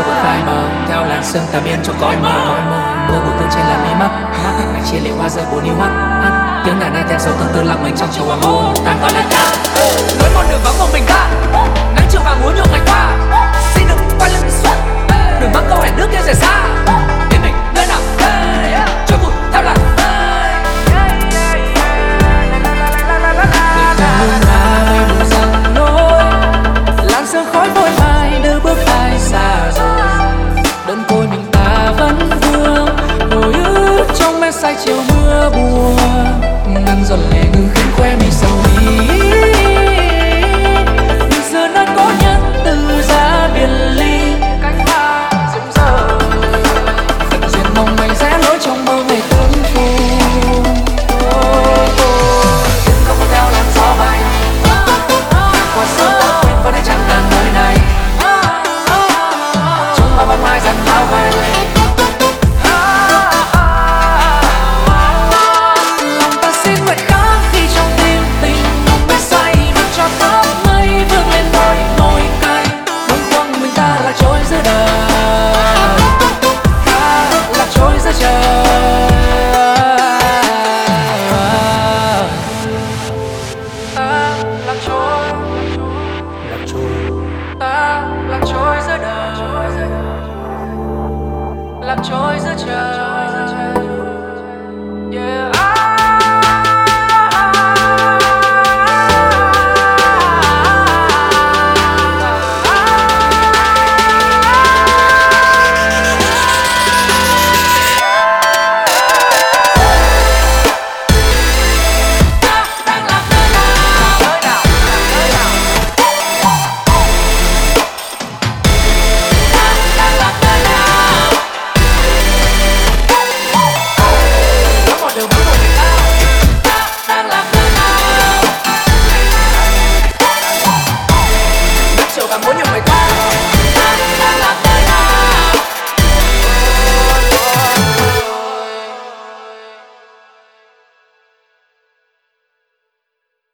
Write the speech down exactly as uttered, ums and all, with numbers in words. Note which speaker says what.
Speaker 1: bước phai mờ theo làn sương tà biên trong cõi mơ. Mưa buồn tương trên làn mí mắt, ngày chia lệ hoa rơi buồn yêu mắt. Tiếng đàn ai theo dấu tương tư lặng mình trong chiều hoàng hôn. Tàn còn là ta lối con đường vắng một mình ta, nắng chiều vàng múa nhuộm ngày qua. Xin đừng quay lưng suốt, đừng mắc câu hẹn nước kia rời xa. Biết mình nơi nào trôi vụt theo làn sương khói vội mai đưa bước ai xa rồi. Đơn côi mình ta vẫn vương hồi ức trong mê say chiều mưa buồn. Ngăn giọt lệ ngừng khiến khoe mi sầu mi. Mình xưa nơi cố nhân từ ra biệt ly, cánh hoa rụng rơi. Phận duyên mong manh rẽ lối trong mơ ngày tương phù. Tiếng không theo làn gió bay qua sớm ta quên vẫn chẳng cần nơi này. Trong bao bóng mai dần lao về, lòng ta xin nguyện kháng khi trong tim tình mong mê say được cho tóc mây vươn lên đôi môi cay. Bâng khuâng mình ta lạc trôi giữa đời, ta lạc trôi giữa trời. Ta lạc trôi, lạc trôi, ta lạc trôi giữa đời, lạc trôi giữa trời.